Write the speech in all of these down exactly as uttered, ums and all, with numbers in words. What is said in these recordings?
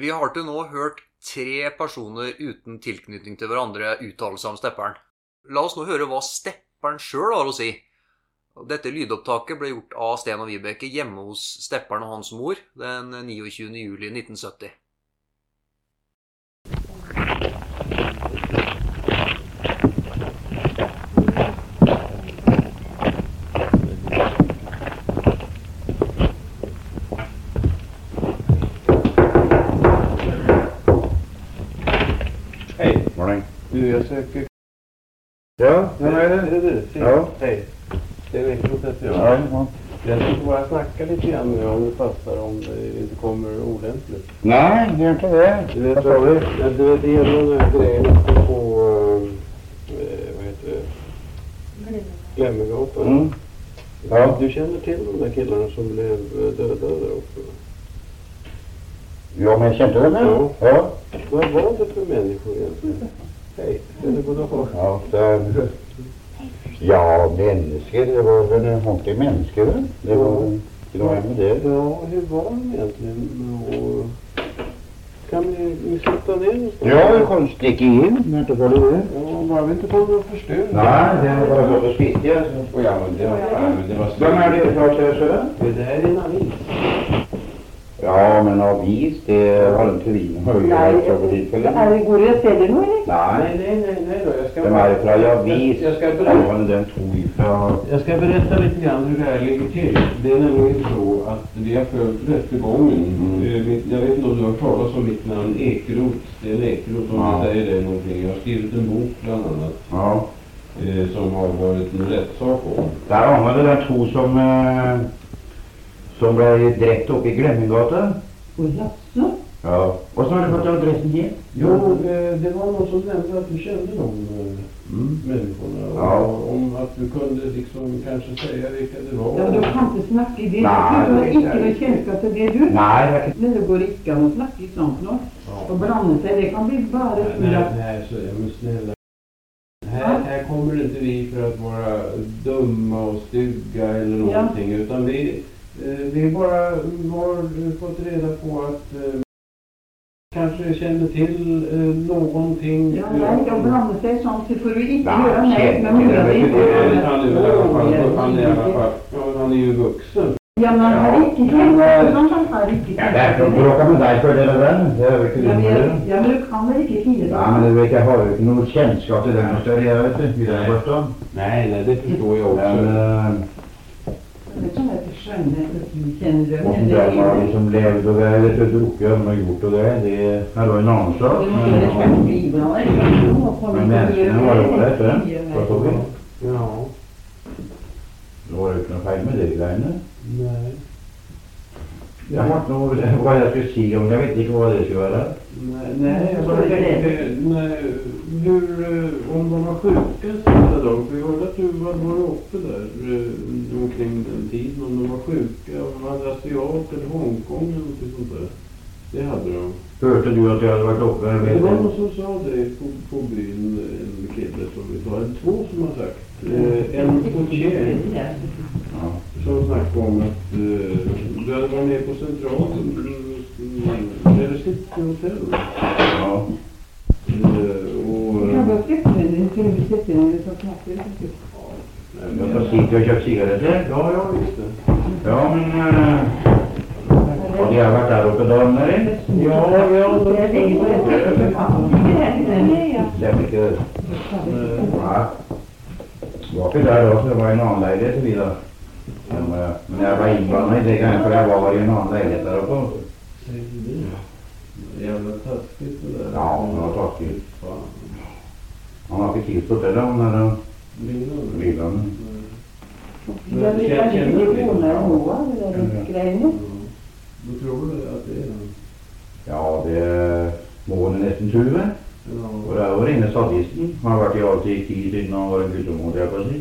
Vi har til nå hørt tre personer uten tilknytning til hverandre uttale seg om stepperen. La oss nå høre hva stepperen selv har å si. Dette lydopptaket ble gjort av Sten og Vibeke hjemme hos stepperen og hans mor den niogtjuende juli nitten sytti. Du, jag söker... Ja, men är det? Är det du? Fint. Ja. Hej. Det är Rickard heter jag. Ja, ja. Jag tänkte bara snacka lite grann med om det passar, om det inte kommer olämpligt. Nej, det är inte det. Du vet, vad du vet, du vet det gäller den här grejen uppe på, äh, vad heter det? Glemmegatan. Mm. Ja. Du känner till de där killarna som blev döda där uppe? Ja, men jag kände det. Ja. Ja. Vad var det för människor egentligen? Hej, det är både och. Ja, så... Ja, människor, det var väl en håndlig människor. Det var... Det var med det. Ja, hur var de egentligen? Och... Kan vi, vi sitta ner någonstans? Ja, jag kan sticka in, men inte var det det. Ja, bara vi inte får någon förstörelse. Nej, det var bara så skittiga. Och ja, men det var... Ja, men det var... Vem är det för att säga så? Det där är en avis. Ja, men avis, det har inte vi någon högre att dit för det. Går det att säga det nu, eller? Nej, nej, nej, nej då. Jag ska det var för att avis. Jag ska berätta. Den tog ifrån... Jag ska berätta lite grann hur det här ligger till. Det är nämligen så att vi har följt rättegången. Mm. Jag vet inte om du har talat om mitt namn Ekeroth. Det är en Ekeroth som ja. Säger det någonting. Jag har skrivit en bok bland annat. Ja. Eh, som har varit en rättssak om. Där har man det där två som... Eh, som blev direkt upp i Glemmegatan. Och jaså? Ja. Och så har du fått adressen igen? Jo, det, det var någon som nämnde att du kände de mm. människorna. Ja. Och om att du kunde liksom kanske säga vilka det var. Ja, du kan inte snacka i det. Nej, du har det inte är med känska till det du. Nej. Men det går inte att snacka i sånt något. Ja. Och branda sig, det kan bli bara... Nej, nej, nej, så jag men snälla. Här, här kommer inte vi för att vara dumma och stygga eller någonting. Ja. Utan vi... Vi bara har fått reda på att eh, kanske känner till eh, någonting. Ja, nej, jag blandar sig sånt, så får du inte nah, göra nej. Men han är i alla fall, han är ju vuxen. Ja, men han har inte tänkt på sånt här riktigt. Ja, därför bråkar med dig för det eller den. Ja, men du kan väl inte fina det. Ja, men det verkar ha ju något kännskap till den och större, jag vet inte, vid den bortom. Nej, nej, det förstår jag också. Men, det kan jag inte skönja att du känner det. och som där var liksom levde och det är lite druckigt och har gjort och det, det här var en annan sak. Men människorna var ju på det för vad tog vi? Ja. Då var det inte någon färg med det grejerna. Nej. Jag har inte något vad jag skulle säga om, jag vet inte vad det ska vara. Nej, nej, jag bara tänkte, nej, hur, om de var sjuka sista dagen, för jag hörde att du var, var uppe där eh, omkring den tiden, om de var sjuka, om de hade asiat eller Hongkong eller något sånt där. Det hade de. Hörde du att jag hade varit uppe? Det var någon som sa det på, på byn, en kille som vi sa, eller två som har sagt. Eh, en portier ja. Som snackade om att eh, du hade varit nere på centralen, eller City Hotel. Ja. Eh, och... Jag har sett det, det är till och med sett det, det är så knappt. Jag får sitta och köpa cigaretter. Ja, jag visste. Ja, men... Äh, har ni varit där uppe dagen med det? Ja, vi har det är det är mycket... Ja. Jag var där då, så det var en annan lägenhet och vidare. Men, men jag var inblandad i det kanske jag var i en annan lägenhet där uppe. Säger du det? Jävla taskigt det där. Ja, det var taskigt. Han har fick till det där när de... Villan. Jag vill ha lite förvånad om Moa, eller grejen. Då tror du att det är den? Ja, det är månen nästan tjugo. Ja. Och där var inne stadisten. Han har varit i alltid i tid innan han var en gudomord, jag får säga.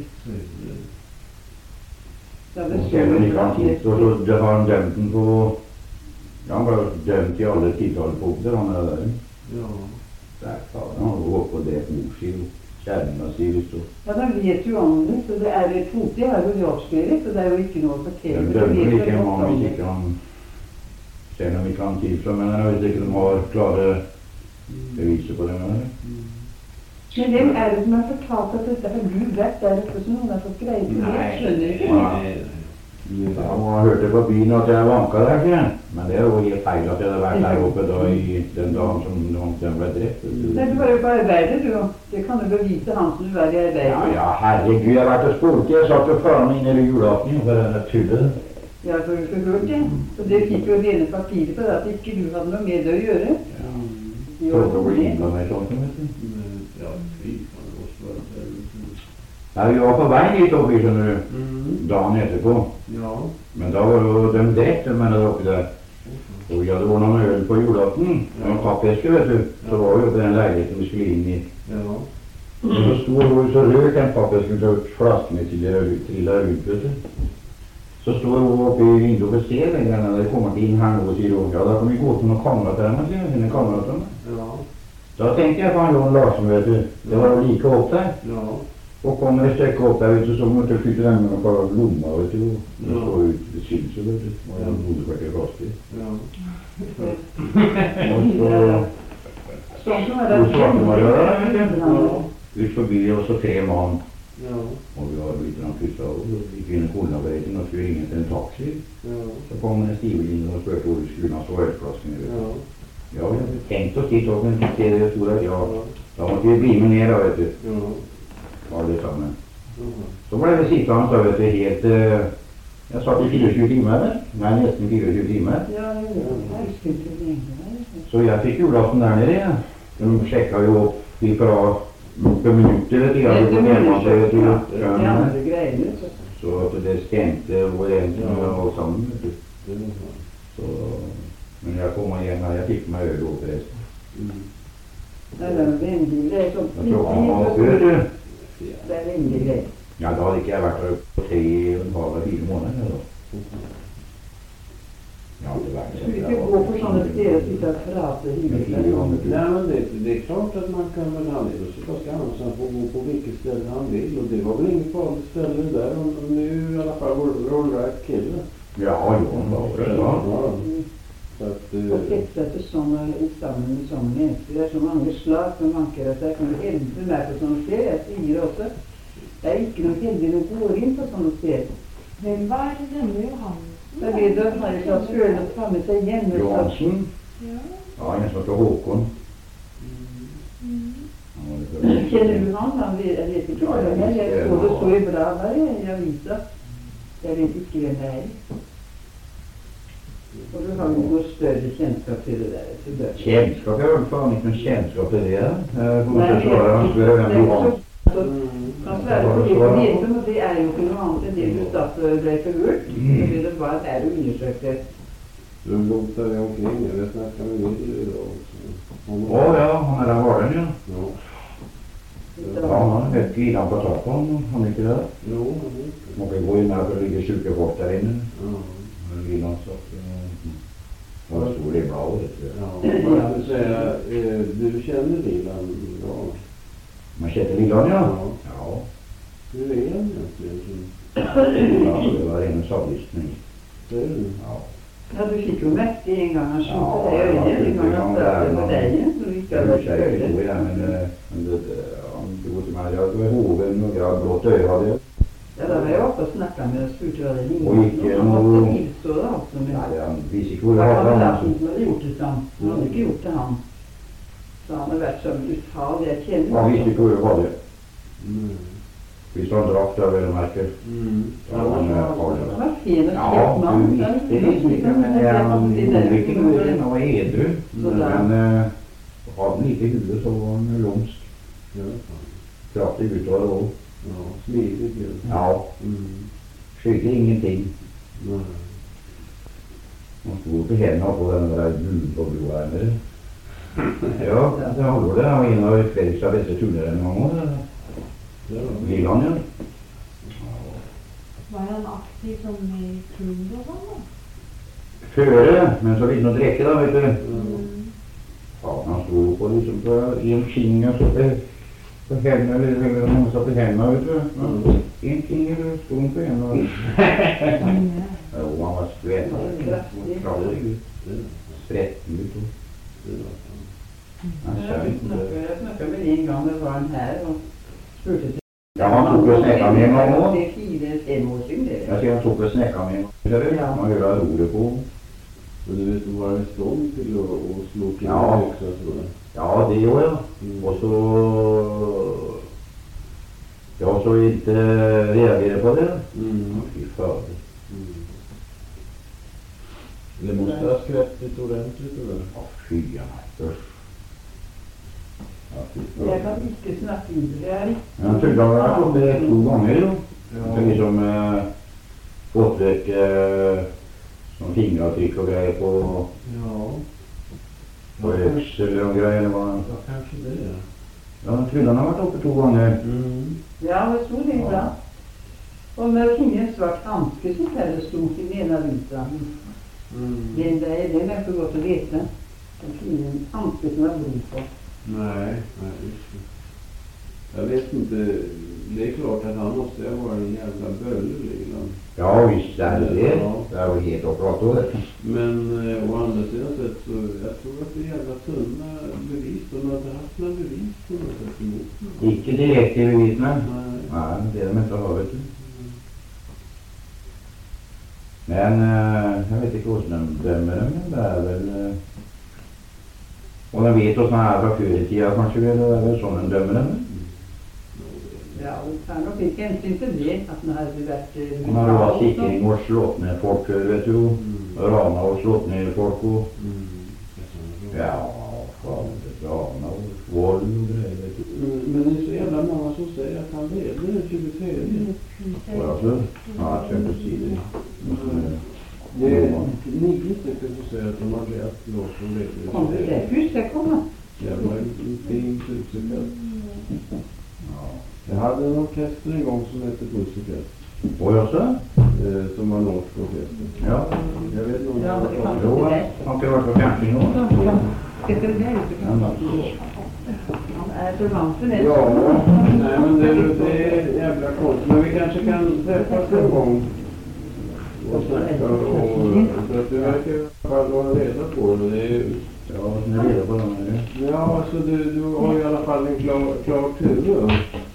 Och sen gick han hit och så har han dömt den på... Ja, han var dömt i alla tiotalpunkter han är där. Ja. Där tar han och går på det morsil och kärnorna sig just så. Ja, de vet ju om det, så det är ett fotigt här och jag spelet, så det är ju inte något okej. Den dömde lika många vi tycker om... Selv om vi kan tilføre, men jeg vet ikke om de har klare beviser på det. Men Men hvem er det som har fortalt at dette har du vært der oppe som noen har fått greie til? Jeg skjønner ikke. Nei. Ja, man har hørt det på byen at jeg vanka der, ikke? Men det er jo helt feil at jeg hadde vært der oppe da i den dagen som den ble drept. Nei, du var jo på arbeidet, du. Det kan du bevise han som du var i arbeidet. Ja, ja, herregud, jeg har vært og spolt. Jeg satt jo foran meg inne i julaften for denne tullet. Ja, for du får hørt det. Så det fikk jo rene papirer på det at ikke du hadde noe med det å gjøre. Ja. For å bli innblandet i sånt, vet du. Ja, fy faen, det var spørre. Ja, vi var på vei dit oppi, skjønner du, dagen etterpå. Ja. Men da var jo de drept, de mennene oppi der. Og vi hadde vært noen øl på julaften, og en pappeske, vet du. Så var jo den leiligheten vi skulle inn i. Ja. Og så stod hun så røk den pappesken så flaskene til trilla rundt, vet du. Så står hun oppe i vinduet og ser den gangen, der kommer til inn her nå og sier hun, ja, da kan vi gå til noen kamerater med sine, sine kamerater med. Ja. Da tenkte jeg på han Jon Larsen, vet du. Det var jo like opp der. Ja. Og kommer et stykke opp der, vet du, så måtte jeg flytte dem med noen lomma, vet du. Og så ut det synse, vet du. Og jeg bodde faktisk fast i. Ja. Og så... Sånn som er det. Så svarte meg der, vet du. Ut forbi oss og tre mann. Ja. Og vi var litt langt kysset av, og vi kunne konearbeidet, og skulle ringe til en taxi. Ja. Så kom en stive inn og spørte hvor vi skulle ha så ølflaskene, vet du. Ja. Ja, vi hadde tenkt oss dit, og vi fikk se det store, ja. Da måtte vi bli med ned, da, vet du. Ja. Alle sammen. Så ble vi sittende, så vet du, helt... Uh, jeg satt i tjuefire timer, nei, nesten tjuefire timer. Ja, jeg husker ikke det lenge. Så jeg fikk julaften der nede, ja. De sjekket jo opp i fra noen minutter, vet du. Jeg hadde gått hjemme til, vet du. De andre greiene, så. Så at det stemte over en som var alt sammen, vet du. Så... Men jeg kom igjen her, jeg fikk meg øl over forresten. Nei, det er veldig greit. Jeg tror han var før, du. Det er veldig greit. Ja, da hadde ikke jeg vært der på tre, en par eller fire måneder, da. Ja, det var Skulle vi ikke gå på sånne steder og sitte og prate hyggelig? Nej, men det, det är klart att man kan väl använda sig fast han får gå på vilket ställe han vill. Och det var väl inget farligt ställe där. Och nu är i alla fall Roll Right kille. Ja, jo, han var det, va? Ja. Så att, uh, Og setter sånne sammen med sånne mennesker. Det er så mange slag som vanker at jeg kan hjelpe meg på sånne steder. Jeg sier også, det er ikke noe heldig å gå inn på sånne steder. Hvem var denne Johansen? Da blir det å ha et slags følelse å ta med seg hjemme. Johansen? Ja. Ja, en som heter Håkon. Han var litt veldig- Kjenner du han? Han vet, jeg vet ikke hva det er. Jeg så det så i bladet i avisa. Jeg vet ikke hvem det er. Og du har jo noe større kjennskap til det der. Til det. Kjennskap? Jeg har vel faen ikke noen kjennskap til det. Jeg får Nei, ikke svare, han spør hvem det er Johansen. så kan svære på det på nettet, og det er jo ikke noe annet enn det du satt og ble forhørt. Så det var der du undersøkte. de låter det omkring. Jag vet inte, kan vi vill idag också. Å ja, han er der var den, ja. Ja. Ja, han har helt grinnet på tappen, han er ikke det. Jo, han vet det. Man kan gå inn her for det ligger syke folk der inne. Ja. Grinnet så. Det var stor i bladet, vet du. Ja, men jag vill säga, eh, du känner Dilan bra. Man kjenner Lillan, ja. Ja. Ja. Hur är han egentligen? Ja, det var en sadistning. Det är du? Ja. Ja, du fikk jo merke en gang han Ja, skjønte deg i øynene, en gang han pratet med deg, så du ikke Jeg hadde husker ikke følt det. hvor jeg, men, eh, men det, det- han dro til meg, ja, det var hoven og grad blått øye hadde jeg. Ja, da var jeg oppe og snakket med og spurte hva det Og lignet. ikke Han måtte noe- tilstå det altså, men Nei, han visste ikke hvor det det var hadde han. kameraten som hadde gjort det til ham. Han hadde ikke gjort det han. Så han har vært så brutal, jeg kjenner. Han visste ikke hvor det var det. Mm. Hvis han drakk det, vil jeg merke. Mm. Ja, han er farlig. Han var fin og Ja, kjent mann. du visste det liksom ikke, men jeg gjorde ikke noe til han var edru. Så da- Men eh, hadde han lite huvud, så var han lumsk. Ja, fan. Kraftig utover også. Ja, smidigt ju. Ja, Mm. skyldig ingenting. Nej. Han stod på hendene på den der bunnen på broa her nede. Ja, det hadde det. Han var en av Fredrikstads beste turnere en gang også. Det var det. Lilland, ja. Var han aktiv som i klubb og sånn da? Føre, men så vidt noe drekke da, vet du. Mm. Ja, han stod på liksom på en king og så på, på hendene, eller, eller noen satt i hendene, vet du. Mm. En king eller stod han på en og... Mm. Jo, han var skvett. Kraftig. Kraftig. Det. snäcka med en gång. Det är fyra, fem år sedan det. Jag ser att tog och snäcka med en gång. Ja. Man gör roligt på. Men du vet, du var i stånd till att, att slå till Ja. en yxa sådär. Ja, det gör jag. Mm. Och så... Jag så inte reagerade på det. Mm. Fy fan. Mm. Det måste ha skräpt lite ordentligt det där. Ja, fy usch. Ja, fy fan. Jag kan inte snacka in det där. Jag tyckte jag har fått det två gånger då. Ja. Så liksom äh, fått ett äh, som fingeravtryck och grejer på, Ja. på Ja, kanske, X eller någon grej eller vad. ja, kanske det. Ja, kryddan har varit uppe två gånger. Mm. Ja, det stod det ibland. Och när det ingen svart handske så här det stod i den ena rutan. Mm. Den där är det för gott att veta. Det finns en handske som har blod på. Nej, nej, just det. Jag vet inte. Det är klart att han måste ha varit en jävla bölle, Leland. Ja, visst är det det. Ja. Det var helt och klart då. Men eh, å andra sidan sett så jag tror att det är jävla tunna bevis. De har inte haft några bevis på något sätt emot någon. Icke direkt i bevis, men. Nej. Nej, det är de inte har, vet du. Men äh, jag vet inte vad de dömer dem. Det är väl... Äh, och de vet att sådana här från förr i tiden kanske det är väl så de dömer dem. Ja, och han fick hänsyn till det. Att man hade varit... eh, Om man har varit stickning och slått ner folk, vet du. Mm. Rana och slått ner folk och... Mm. Ja, fan, det rana och våld och grejer, vet du. Mm, men det är så jävla många som säger att han levde den tjugotredje. Och alltså, ja, jag köpte sidor. Det är nio stycken som säger att de har lärt loss som levde Kom det där? Hur ska jag komma? Jävla fin Pussycat. Ja. Jag hade en orkester en gång som hette Pussycat. Och jag så? Eh, som var norsk orkester. Ja. Jag vet inte om Ja, det kan Jo, det där. han kan vara på camping då. Ska det där ute? Ja, men. Han är förvanten. är det? Ja, nej men det, det är jävla konstigt. Men vi kanske kan träffas en gång och snacka och... För att du verkar i alla fall vara reda på det. Det är ju... Ja, ni är reda på dem nu. Ja, alltså du, du har ju i alla fall en klar, klar tur.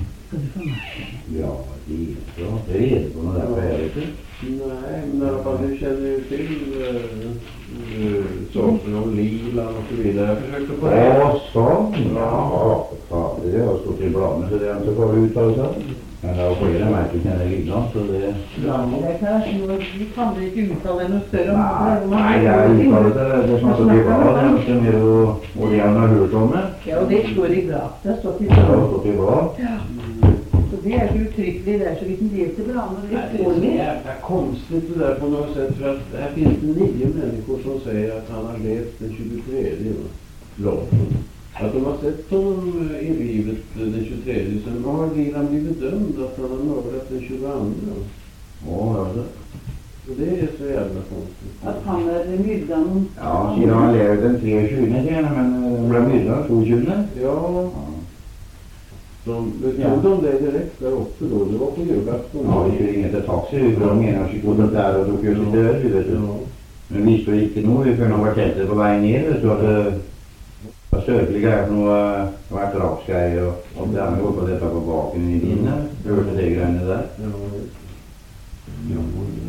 Ja, det är bra. Det är reda på något där för helvete. Nej, men i alla fall du känner ju till äh, äh, saker om Lilan och så vidare. Jag försökte få det. Ja, så. Ja, fan, det har stått i bladen så det är inte bara uttalat så. Men det har flera märken känner Lilan så det... Ja, men det kanske nog, vi kan inte uttala något större om det. Nej, jag har uttalat det. Det som har stått i bladen. Det är mer och, och det har hört om det. Ja, och det står i blad. Det står till Det har blad. stått i blad. Så det är ju uttryckligt där så vi kan leva till blad. Nej, det är så jävla konstigt det där på något sätt. För att här finns det nio människor som säger att han har levt den tjugotredje. Långt. Att de har sett honom i livet den tjugotredje. Sen har Lilan blivit dömd att han har mördat den tjugoandra. Ja, alltså. Och det är så jävla konstigt. Att han är myrdan. Ja, sedan har han levt den tre tjugo sen, men hon blev myrdad två tjugo. Ja, de tog de det direkt där uppe då. Det var på julafton. Ja, det skulle inget taxi för de menar att vi går där och då kunde vi dö, vet du. Ja. Men visst då gick det nog för några tältet på vägen ner så att det var stökliga grejer för några vaktraksgrejer och, och det andra går på detta på baken i vinden. Det var det gränet där. Ja,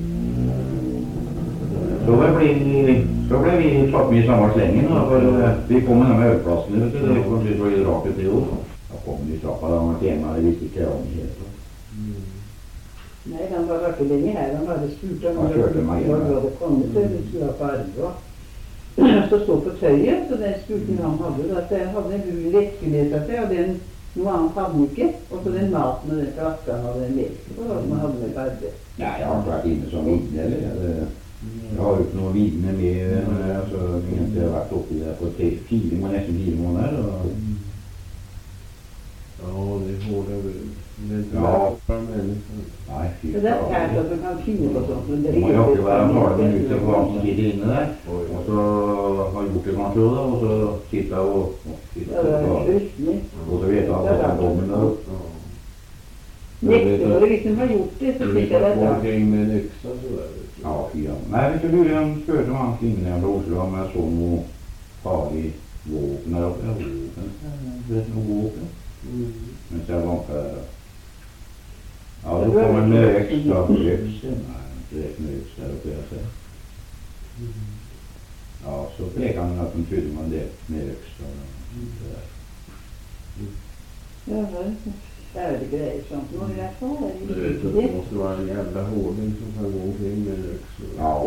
Så blev vi, så blev vi satt med i samma slängen då, för vi kom med de här ölflaskorna, vet du. Det kom vi så i draket till år. Jag kom ju strappade av något tema, det visste inte jag om helt. Nej, han var varit länge här. Han hade spurt om Ja, körde man igen. vad det kommit så vi skulle ha på Arvå. Så stod på töjen så den spurten han hade. Att den hade en hur lättkuleta sig och den någon annan fabrike. Och så den maten och den flaskan och den läsk. Och vad man hade med arbete. Nej, jag har inte varit inne som vittne eller det. Jag har gjort några vittne med, alltså jag har inte varit uppe där på tre, fyra månader, nästan fyra månader. Och... Ja, det är hårda bud. Det är inte Ja. lätt för människor. Nej, fy Det där fan. är att du kan finna och sånt. De har ju också varit några minuter på vad som sitter inne där. Och så har gjort det kanske då och så titta och, och titta Ja, det är och, kryssning. och så vet han att han kommer då. Ja. Nästa år liksom har gjort det så Du fick jag vet att gå detta. omkring med en yxa sådär. vet du. Ja, fyra. Nej, vet du hur de spöade om hans innan då så om jag såg nog farlig våpen eller våpen. Du vet nog våpen. Mm. Men så jag var inte... Ja, då får man med extra högst. Nej, inte rätt med högst där uppe jag säger. Ja, så pekar man att de trodde man det med högst. Ja, det är färdig grej sånt. Nu är jag kvar Du vet att det måste vara en jävla hårding som kan gå omkring med högst. Ja,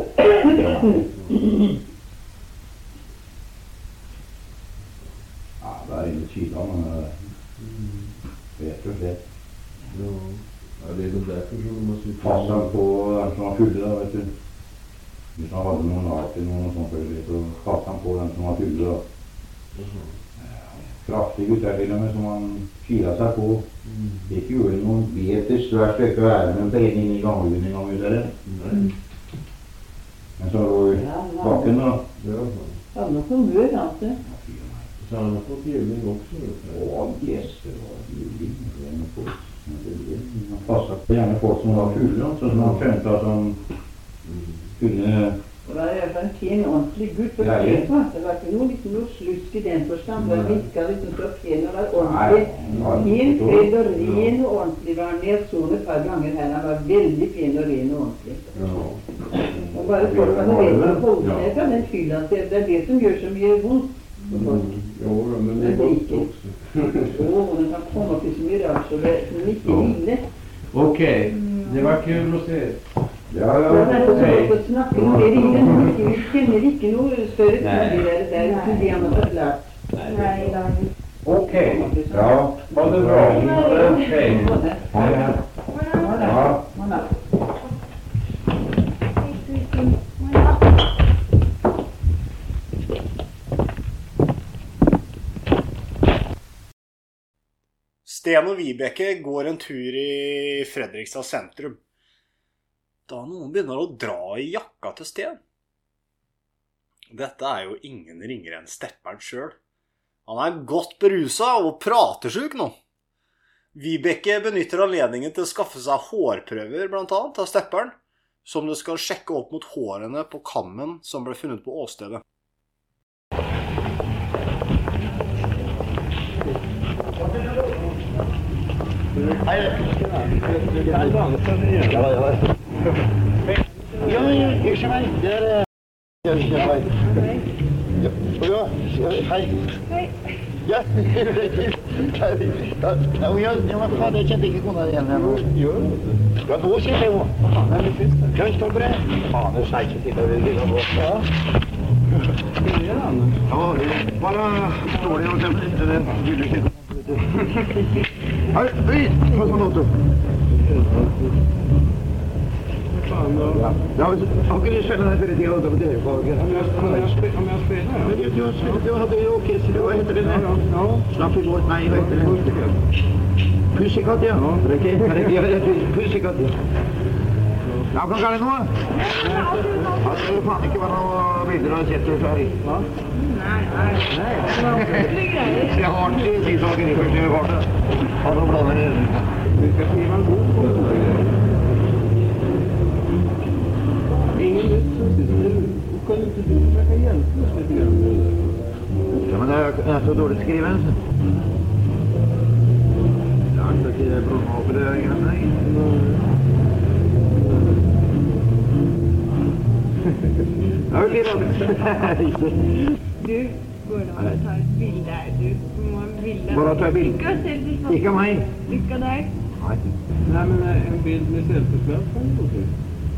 ja, där inne i kylan man har vet och sett. Ja. Ja, det är väl därför som de måste Passa på den som har fyllda, vet du. Hvis man hade någon art eller någon sån för det, så passa på den som har fyllda. Mm. Kraftig utvärdering med som man kilar sig på. Mm. Det är ju någon meter störst öka värmen på en in i gången en gång vidare. Nej. Men så då i baken då. Ja, Ja, de kom hög alltså. så han har fått juling också. Åh, gäster var juling. Man passar på gärna folk som har fyllda, så som man skämtar som fyllde. Och det är även en ordentlig gud för Ja, ja. det var det var inte nog liksom något slusk i den förstand. Det viskade liksom så pen och var ordentlig. Nej, En ja, fred och ren och ordentlig var ner så ett par gånger här. Han var väldigt pen och ren och ordentlig. Ja. Och bara folk hade vet att hålla kan den fyllas. Det är det som gör som gör ont. Mm. Jo, men det är gott också. Åh, den kan komma till som gör alltså. Det är mycket ille. Okej, det var kul att se. Ja, Jag har ja, så hej. fått snacka om det. Vi känner inte något större tidigare där. Det är det man har lärt. Nej, det är Okej, ja, ha det bra. Hej. Ja. Sten og Vibeke går en tur i Fredrikstad sentrum. Da noen begynner å dra i jakka til Sten. Dette er jo ingen ringere enn Stepperen selv. Han er godt beruset og pratersjuk nå. Vibeke benytter anledningen til å skaffe seg hårprøver blant annet av Stepperen, som det skal sjekke opp mot hårene på kammen som ble funnet på åstedet. Ja, ja, jeg ser meg. Det er... Ja, hei. Ja, ja, hei. Hei. Ja, ja, ja, men faen, jeg kjente ikke kona igjen her nå. Ja, nå kjente jeg jo. Ja, jeg står på det. Faen, jeg sier ikke til deg, det er bra. Ja. Ja, bare dårlig å se på den julekikken. Hei, hei, hva sånn låter du? Ja, har ikke du spillet deg før i tida på det? Om jeg spiller, ja. Men du hadde jo orkester, hva heter det? Slapp i vårt, nei, hva heter det? Pussekatt, ja. Pussekatt, ja. Ja, kan ikke det noe? Ja, det faen ikke være noen bilder av kjetter så her i. Hva? Nei, nei. Jeg har ikke de saker i første kartet. Har noen planer i det? Vi skal skrive en bok på det. Ingen vet så du kan ikke du forsøke hjelpe oss litt grann med det. Ja, men det er så dårlig skriven. Det er ikke det blodmåper det er grann, nei. Ja, vi blir det. Du, går det an å ta et bilde her, du? Du må ha en bilde. Bare ta et bilde. Ikke selfies. Ikke av meg. Ikke av deg. Nei. Nei, men en bild med selfiesmell kan du se.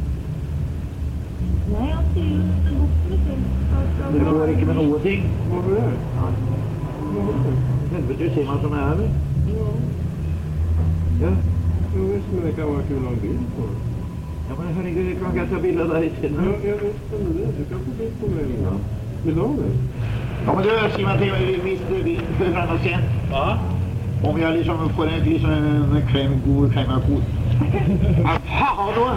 Nei, han sier jo at det er godt med selfies. Det går ikke med noe ting. Hva var det? Helvete, du ser meg som jeg er, vel? Ja. Ja. Jo, visst, men det kan være kul å ha en bild på det. Ja, men herregud, kan ikke jeg ta bilder der i Ja, stedet? jeg vet om det. Du kan få bild på meg. Ja. Vil du ha det? Ja, men du, si meg til, hvis du vil høre noe sent. Ja? Om jeg liksom får en, liksom en krem, god krem av kod. Ja, faen då!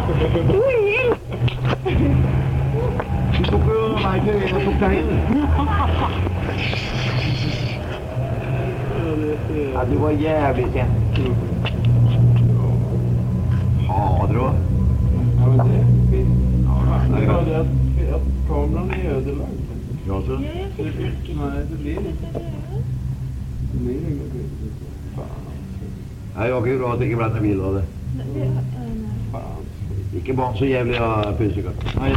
Du tok jo meg til en og tok deg inn. Ja, du var jævlig sent. Fader då. Ja, men det er fint. Det er bare det at, at kameraen er ødelagt. Ja, så. Nei, det blir ikke. Det blir ingen bild. Faen. Nei, det var ikke bra at det ikke ble en bil av det. Fan. Ikke barn så jävliga pysiker. Nej.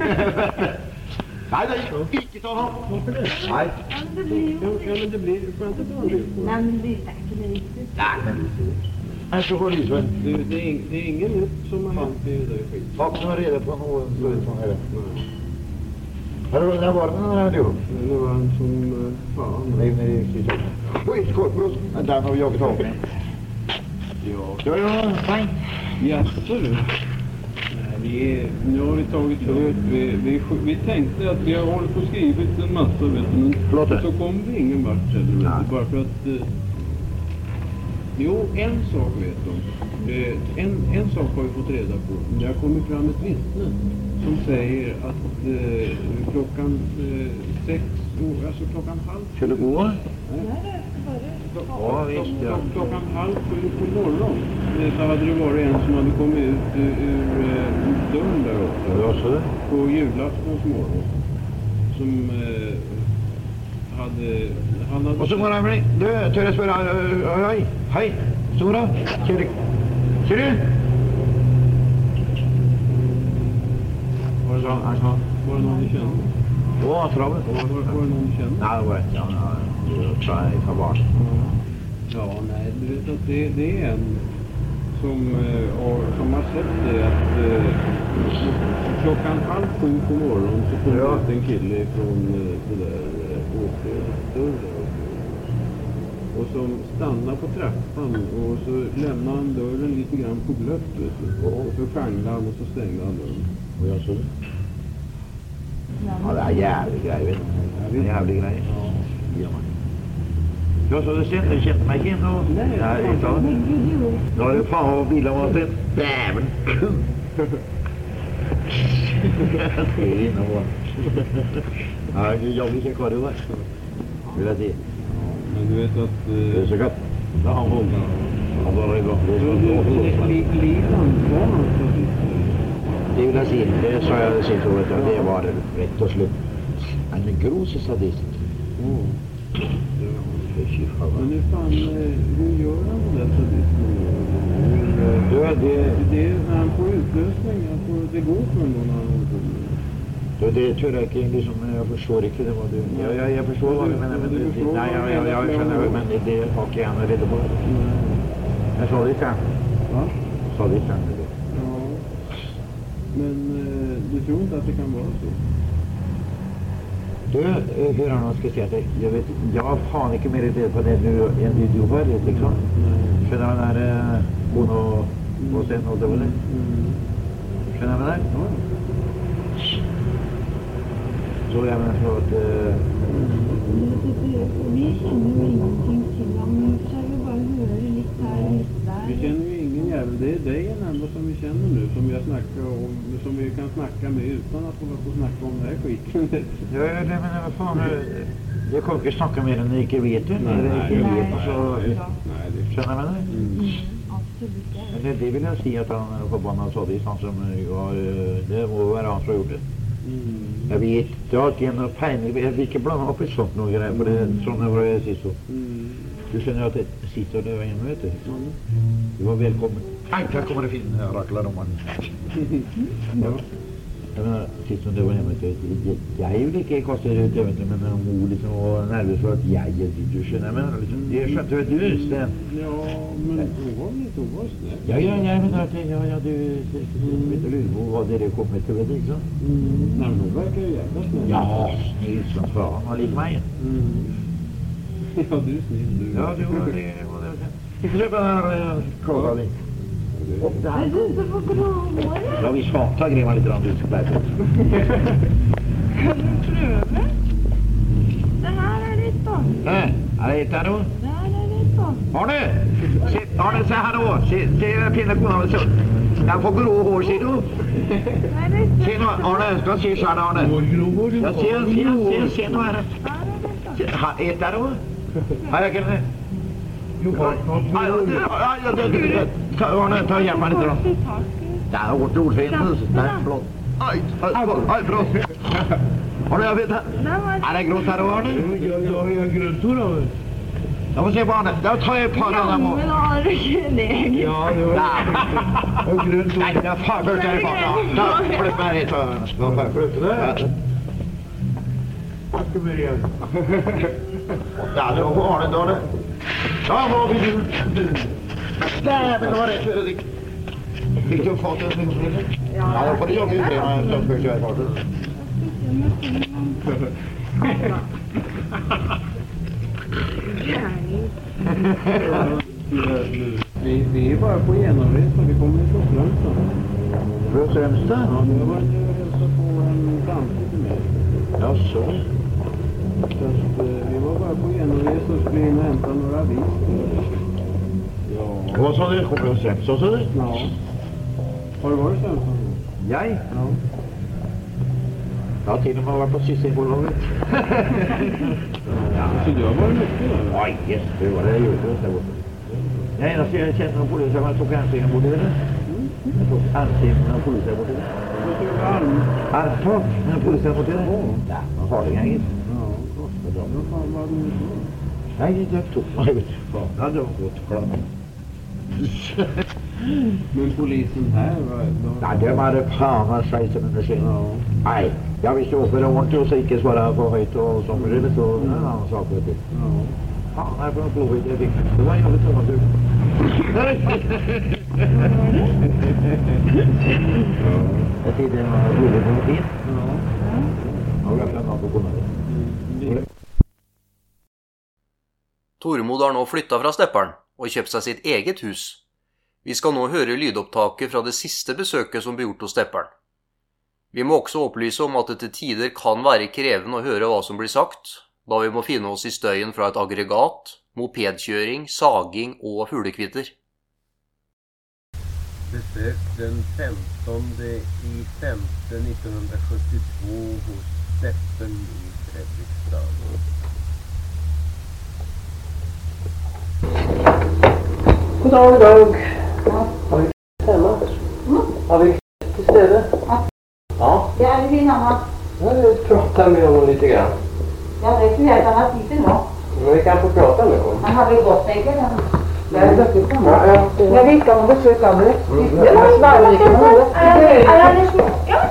Nej, nej, ikke ta honom. Varför det? Nej. Ja, men det blir ju skönt att barn. Nej, men det är säkert riktigt. Nej, men... Nej, så får du Sven. Det, det, är, det är ingen nytt som har hänt i det där skit. Har du reda på någon sån här? Nej. Har du när var det när han gjorde? Det var en som fan. Nej, nej, det är så. Oj, kortbrott. Där har vi jagat av. Ja. Ja, ja, fint. Jaså du? Nej, vi är, nu har vi tagit ut. Vi, vi, vi tänkte att vi har hållit på och skrivit en massa, vet du. Men Förlåt det. så kom vi ingen vart, eller vet du. Bara för att... Eh, jo, en sak vet de. Eh, en, en sak har vi fått reda på. Det har kommit fram ett vittne som säger att eh, klockan eh, sex, alltså klockan halv... Skulle gå? Nej. Ja, visst, ja. Klockan halv sju på morgon så hade det varit en som hade kommit ut ur, ur, ur dörren där uppe. Ja, så det. På julaftons morgon. Som eh, hade... Han hade... Och så går han med. Du, Therese, hej, hej. Så då? Ser du? Ser du? Vad sa han? Var det någon ni kände? Ja, travet. Var, var, var det någon ni kände? Nej, det var inte jag. Jag tror jag tar bort. Ja, nej, du vet att det, det är en som, eh, har, som har sett det att eh, klockan halv sju på morgonen så kom Ja. ut en kille från eh, det där eh, åkdörren där uppe. Och som stannar på trappan och så lämnar han dörren lite grann på glött, vet du. Och så sjanglade han och så stängde han dörren. Och jag så det. Ja, det är jävlig grej, vet du. Det är jävlig grej. Ja. Jag så det sen, det kände mig igen och... Nej, nej, det är klart. Då är det fan och bilar var det. Bäven. Det är inne och... Ja, jag vill inte kvar det var. Vill jag se. Men du vet att... Det är så gott. Det har han hållit. Han var redan. Lidan var han så dit. Det vill jag se. Det sa jag sist året. Det var det rätt och slut. Han är gros sadist. Mm. Men hur fan, hur gör han det så det? Ja, det... Det är när han får utlösning, han får, det går för någon annan. Så det är tillräckligt liksom, jag förstår inte det var du. Ja, jag, jag förstår vad du menar, men det, det, nej, jag, jag, jag känner men det, det har jag gärna reda på. Jag sa det sen. Va? Sa det sen. Ja. Men du tror inte att det kan vara så? Du, hur har någon ska säga det? Jag vet, jag har fan inte mer idé på det nu än du har det liksom. Känner man där hon och, och sen och det var det? Känner man det? Ja. Så jag menar så att... Uh... Vi känner ju ingenting till dem, men vi försöker bara höra det lite här och lite där. Vi känner ju ingen jävel, det är dig en enda som vi känner nu, som vi har snackat om, som vi kan snacka med utan att hålla på och snacka om det här skiten. Ja, det menar vad fan, jag kommer inte snacka med den ni inte vet ju. Nej, nej, nej, nej, så, nej, det känner man det? Mm. Absolut. Men det, det vill jag se att han är förbannad så det är han som, ja, det var väl han som gjorde. Mm. Jag vet, jag har inte någon pejning, vi kan blanda upp ett sånt något grej, för det är sådana var det sist så. Mm. Du känner att det sitter och det var en möte. Du var välkommen. Aj, här kommer det fin racklar om man. Ja. Jag menar, sist som det var hemma, jag är ju lika konstigt ut, jag vet inte, men mor liksom var nervös för att jag är du känner, men det är skönt att du är snäll. Ja, men hon var lite snäll. Ja, ja, jag menar att ja, ja, du vet du vad det är kommit till det liksom. Mm. Nej, men hon verkar ju jävla snäll. Ja, snill som fan, vad lik mig. Mm. Ja, du är snill du. Ja, det var det. Vi får köpa den här kolla lite. Är du inte på gråhåret? Ja, vi smakar grimma lite grann ut på det. Kan du pröva? Det här är ditt då. Nej, är det här då? Det här är ditt då. Arne! Se, Arne, säg hallå. Se, se pinnekonan så. Jag får grå hår, ser du? Se nu, Arne, ska se så här, Arne. Jag ser, ser, ser, ser nu här. Äta då? Ja, jag kan det. Arne, ta hjälpa lite då. Det är hårt ordfint. Nej, förlåt. Aj, aj, förlåt. Arne, jag vet det. Är det grått här då, Arne? Ja, jag har grönt då. Da må se barnet. Da tar jeg på den der må. Men har du ikke deg? Ja, det var det. Grunn til det. Ja, faen, først er jeg barnet. Da, flytt meg litt. Skal jeg flytte det? Takk for igjen. Ja, det var barnet da, det. Da var vi du. Nej, men det var rätt för det. Fick du fått en minst? Ja, då får du jobba ut det när jag ska köra farten. Vi, vi är bara på genomresa, vi kommer från Strömstad. Från Strömstad? Ja, vi har varit och hälsat på en framtid till mig. Ja, så. Så att, vi var bara på genomresa och skulle in och hämta några aviser. Ja. Vad sa du? Kommer från Strömstad, sa du? Ja. Har du varit i Strömstad? Jag? Ja. Jag har till och med varit på Systembolaget. Ja. Så du har varit mycket där? Ja, yes, det var det jag gjorde där borta. Jag ena ser jag känner någon polis, jag tog ansikten bort det. Jag tog ansikten av polisen bort det. Du tog arm? Armtag, när polisen bort det. Ja, man har det inget. Ja, gott. Vad fan var det nu så? Nej, det tog man ut. Det hade gått klart. Men polisen här var... Nej, det var det fan vad svejsen under sig. Nej, jag visste ju för det var inte att säkert svara på höjt och som det så en annan sak vet du. Ja. Fan, här får jag blåa i det viktigt. Det var jävligt tungt ut. Jag tyckte det var roligt med tid. Ja. Ja, jag kan ha på kommande. Tormod har nå flyttet fra Stepperen og kjøpt seg sitt eget hus. Vi skal nå høre lydopptaket fra det siste besøket som ble gjort hos Stepperen. Vi må også opplyse om at det til tider kan være krevende å høre hva som blir sagt, da vi må finne oss i støyen fra et aggregat, mopedkjøring, saging og fuglekvitter. Besök den femtonde i femte nittonhundrasjuttiotvå hos Steppen i Fredrikstad. God dag, god dag. Ja. Har vi hemma? Mm. Har vi till stede? Ja. Ja. Det är min mamma. Jag vill prata med honom lite grann. Jag vet ju att han har tiden då. Men vi kan få prata med honom. Han har väl gått, tänker jag. Jag är duktig på Ja, ja. Jag vet om det försöker av det. Det är slarvigt. Är han en smocka?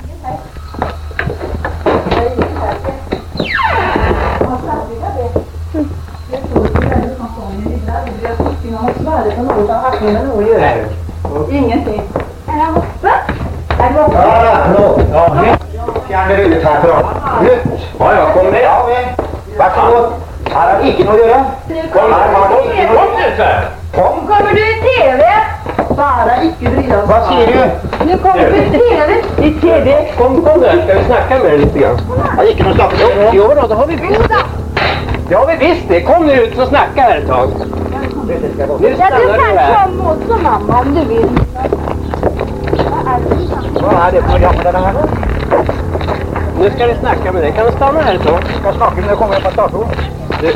Ingenting. Är han uppe? Är du uppe? Ja, hallå. Ja, nytt. Fjärde huvudet härifrån. Nytt. Ja, jag kommer med. Ja, med. Varsågod. Här har icke något att göra. Kom, här har ni icke något att göra. Kom. Kommer du i tv? Bara icke bryr oss. Vad ser du? Nu kommer du i tv. I tv. Kom, kom där. Ska vi snacka med dig lite grann? Ja, icke något snack. Jo, jo då, det har vi visst. Det har vi visst det. Kom nu ut och snacka här ett tag. Nu Ja, du stannar du kan här. komma åt som mamma om du vill. Vad är det? Vad är det för gamla det här då? Nu ska vi snacka med dig. Kan du stanna här ett tag? Vad snackar vi när jag kommer på station? Du,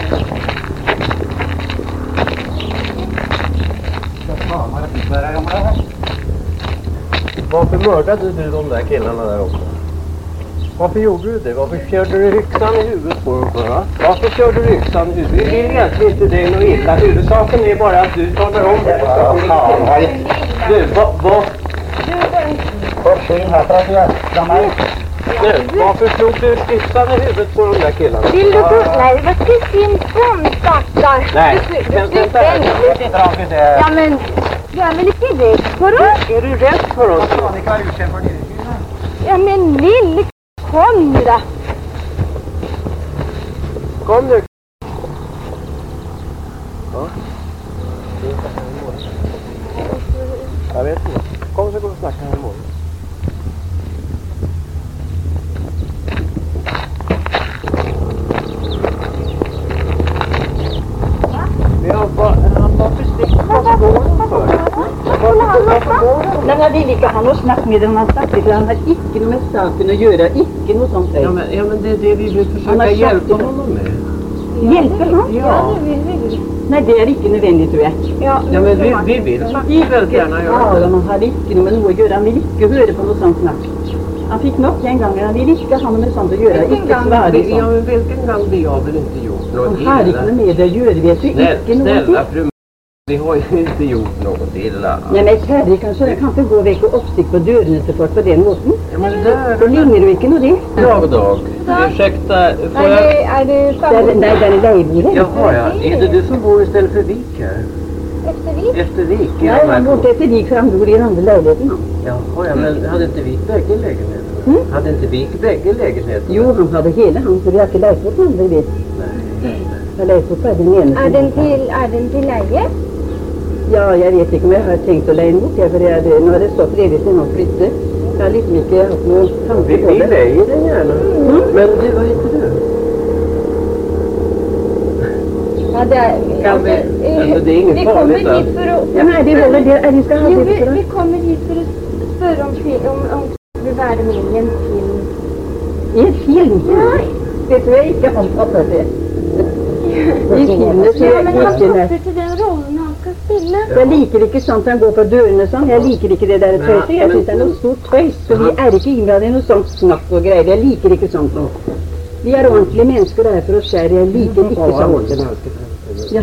varför mördade du de där killarna där också? Varför gjorde du det? Varför körde du yxan i huvudet på dem för? Va? Varför körde du yxan i huvudet? Vi vill egentligen inte dig något illa. Huvudsaken är bara att du talar om det. Du, vad... Va, Först in här för att göra mig. du, varför slog du yxan i huvudet på de där killarna? Vill du gå? Nej, vad ska sin son startar? Nej, Du- men du- vänta här. Ja, men jag är väl inte rädd för oss? Är du rädd för oss? Ja, men lille, kom då. Kom nu. Ja. Jag vet inte. Kom så går vi och snackar här imorgon. Ja, vad, varför sticker varför går han för? Varför, varför går han? Nej, men vi vill inte ha något snack med dem. Han sagt att han har icke med saken att göra. Icke något sånt där. Ja men, ja, men det är det vi vill Han försöka har hjälpa sagt det. honom med. Hjälper han? Ja. det vill vi. Nej, det är icke nödvändigt, tror jag. Ja, Ja men vi, vi vill så väldigt gärna göra Ja, det. man har icke med något att göra. Han vill icke höra på något sånt snack. Han fick nog en gång, han ville inte ha med sånt att göra. Vilken Inte gang, svärd det, och ja, sånt. men vilken gang det har väl inte gjort något Han har inte med det att göra, vet du. Snälla, Inte någonting. snälla fru, det har ju inte gjort något illa. Nej men Terry, kanske jag kan inte gå väck och uppsikt på dörren till folk på den måten. Ja, men där... Då ringer du inte och det. God dag. Ursäkta, får Är jag... det, är det samma Där, nej, där är lejbordet. Jaha, ja. Är det du som bor istället för Vik här? efter vi? Efter Vik? i Nej, de här han bor inte efter Vik för han bor i den andra lägenheten. Jaha, ja, men hade inte Vik bägge lägenheterna? Mm. Hade inte Vik bägge lägenheterna? Jo, han hade hela han, så vi har inte lejt på den andra, vet. Jag lejt på den ena. Är den till, är den till läge? Ja, jag vet inte om jag har tänkt att leja emot det, för det, nu har det stått redigt innan flytte. Jag har liksom inte haft någon tanke Vi, på vi det. lejer den gärna. Mm. Men du, vad heter du? Ja, det är... Kan vi... eh, Alltså, det är inget vi farligt, kommer va? hit för att... Ja, men det håller det. Är det ska ha Jo, det vi, för vi kommer hit för att spöra om, fi- om, om vi värde med i en film. I en film? Nej. Det tror jag inte han fattar det. I filmen så Ja, är men jag han inte när. passar till den rollen han ska spela. Jag liker ikke sånt han går på døren og sånn. Jeg liker ikke det der tøyset. Jeg synes det er noe stort tøys. For vi er ikke innblandet i noe sånt snakk og greier. Jeg liker ikke sånt noe. Vi er ordentlige mennesker her for oss selv. Jeg liker ikke sånt. Ja.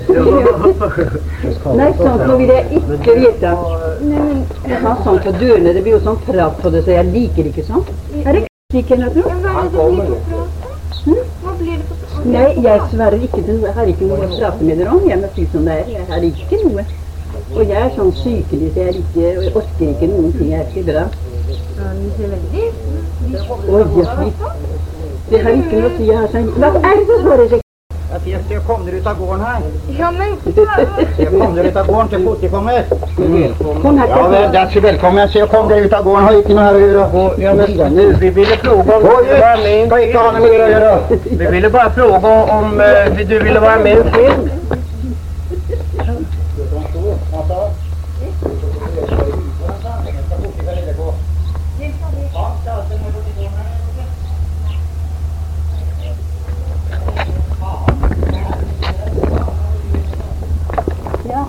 Nei, sånt noe vil jeg ikke vite. Jeg har sånt på dørene. Det blir jo sånn prat på det, så jeg liker ikke sånt. Er det ikke noe? Men hva er det det blir på praten? Hva blir det på praten? Nei, jeg svarer ikke til noe. Jeg har ikke noe å prate med dere om. Jeg må si som det er. Jeg har ikke noe. Og jeg er sånn sykelig, så jeg, ikke, og jeg orker ikke noen ting. Jeg er ikke bra. Ja, den ser veldig... Oi, jeg, det har ikke noe å si. Jeg har sånn... Hva er det som svarer seg? Att jag ska komma ut av gården här. Ja, men... Jag kommer ut av gården till fort jag kommer. Kom her, Ja, men det är så välkommen. Så jag kommer ut av gården. Har inte något här att göra. Ja, men nu, vi ville fråga om Oj, du ville vara med i en ska inte ha något mer att göra. Vi ville bara fråga om eh, du ville vara med i en film. Ja.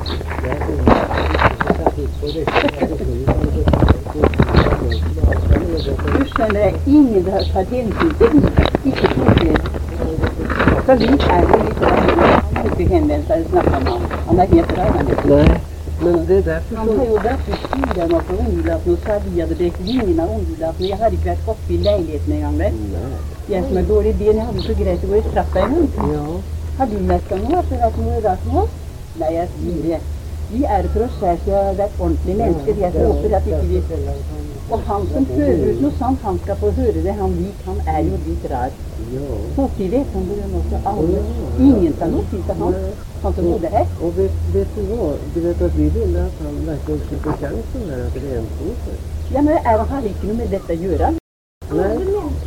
Du skjønner, ingen har tatt hensyn til den. Ikke konkret. Så vi er jo litt der. Ikke henvendt seg og snakket om ham. Han er helt bra, han er. Nej, men det är därför Han som... har jo vært i siden og på unglaten, og så vi hadde brekt vingen av unglaten. Jeg hadde ikke vært oppe i leiligheten en gang, vel? Jeg som er dårlig i ben, jeg hadde så greit å gå i trappa en gang. Ja. Har du merket noe? Har du hatt noe rart med oss? Nei, jeg sier det. Vi er for oss selv, så jeg har vært ordentlige mennesker. Jeg håper at ikke vi... Og han som hører ut noe sånt, han skal få høre det. Han lik, han er jo litt rar. Borti vet han bor også alle. Ingen tar noe til han. Han som bodde her. Och vet, vet du vad? Du vet att vi ville att han verkligen skulle få chansen här att rensa sig. Ja, men er, han har ikke noe med dette å gjøre. Nej.